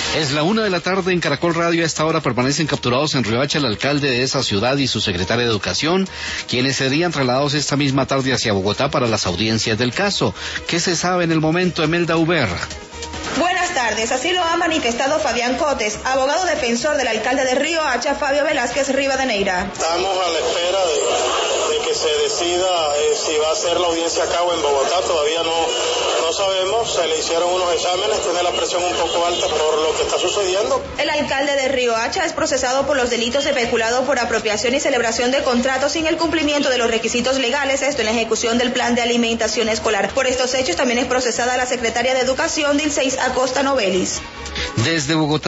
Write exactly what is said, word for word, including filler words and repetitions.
Es la una de la tarde en Caracol Radio. A esta hora permanecen capturados en Riohacha el alcalde de esa ciudad y su secretaria de Educación, quienes serían trasladados esta misma tarde hacia Bogotá para las audiencias del caso. ¿Qué se sabe en el momento, Emelda Uber? Buenas tardes, así lo ha manifestado Fabián Cotes, abogado defensor del alcalde de Riohacha, Fabio Velázquez Rivadeneira. Estamos a la espera de, de que se decida eh, si va a ser la audiencia a cabo en Bogotá, todavía no, no sabemos, se le hicieron unos exámenes, tiene la presión un poco alta por lo que está sucediendo. El alcalde de Riohacha es procesado por los delitos de peculado por apropiación y celebración de contratos sin el cumplimiento de los requisitos legales, esto en la ejecución del plan de alimentación escolar. Por estos hechos también es procesada la secretaria de Educación, Dilseis Acosta Novelis. Desde Bogotá.